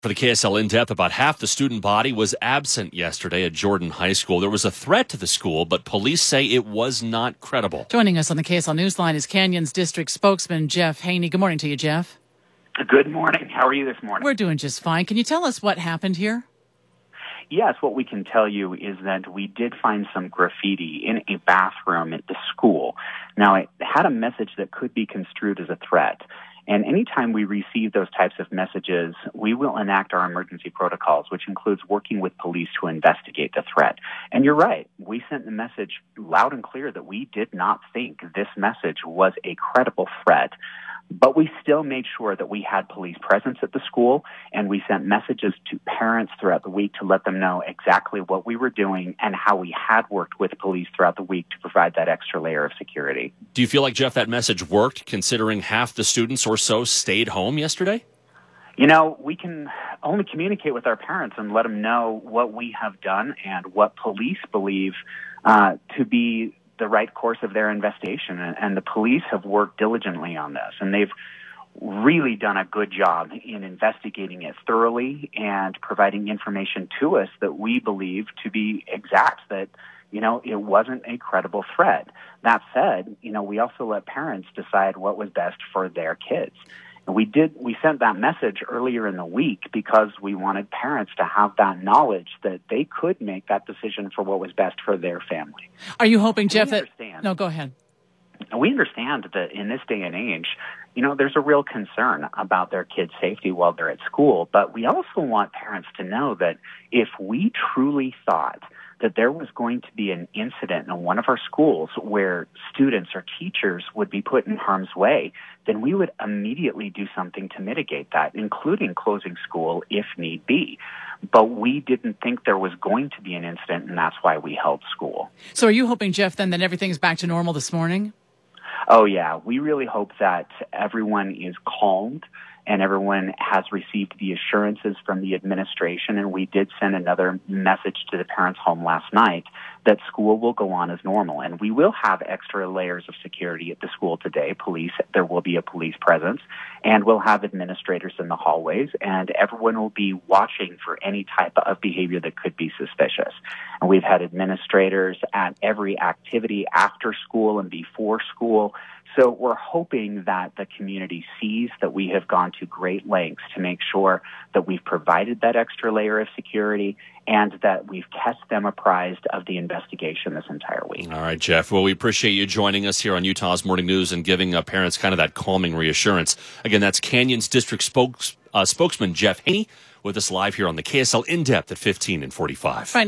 For the KSL In-Depth, about half the student body was absent yesterday at Jordan High School. There was a threat to the school, but police say it was not credible. Joining us on the KSL Newsline is Canyons District spokesman Jeff Haney. Good morning to you, Jeff. Good morning. How are you this morning? We're doing just fine. Can you tell us what happened here? Yes, what we can tell you is that we did find some graffiti in a bathroom at the school. Now, it had a message that could be construed as a threat. And anytime we receive those types of messages, we will enact our emergency protocols, which includes working with police to investigate the threat. And you're right. We sent the message loud and clear that we did not think this message was a credible threat. But we still made sure that we had police presence at the school, and we sent messages to parents throughout the week to let them know exactly what we were doing and how we had worked with police throughout the week to provide that extra layer of security. Do you feel like, Jeff, that message worked, considering half the students or so stayed home yesterday? You know, we can only communicate with our parents and let them know what we have done and what police believe to be the right course of their investigation. And the police have worked diligently on this, and they've really done a good job in investigating it thoroughly and providing information to us that we believe to be exact, that, you know, it wasn't a credible threat. That said, you know, we also let parents decide what was best for their kids. And we sent that message earlier in the week because we wanted parents to have that knowledge that they could make that decision for what was best for their family. Are you hoping, Jeff, that... No, go ahead. We understand that in this day and age, you know, there's a real concern about their kids' safety while they're at school. But we also want parents to know that if we truly thought that there was going to be an incident in one of our schools where students or teachers would be put in harm's way, then we would immediately do something to mitigate that, including closing school if need be. But we didn't think there was going to be an incident, and that's why we held school. So are you hoping, Jeff, then that everything's back to normal this morning? Oh, yeah. We really hope that everyone is calmed and everyone has received the assurances from the administration. And we did send another message to the parents' home last night that school will go on as normal. And we will have extra layers of security at the school today. There will be a police presence, and we'll have administrators in the hallways, and everyone will be watching for any type of behavior that could be suspicious. And we've had administrators at every activity after school and before school. So we're hoping that the community sees that we have gone to great lengths to make sure that we've provided that extra layer of security and that we've kept them apprised of the investigation this entire week. All right, Jeff. Well, we appreciate you joining us here on Utah's Morning News and giving parents kind of that calming reassurance. Again, that's Canyons District spokesman Jeff Haney with us live here on the KSL In-Depth at 15 and 45.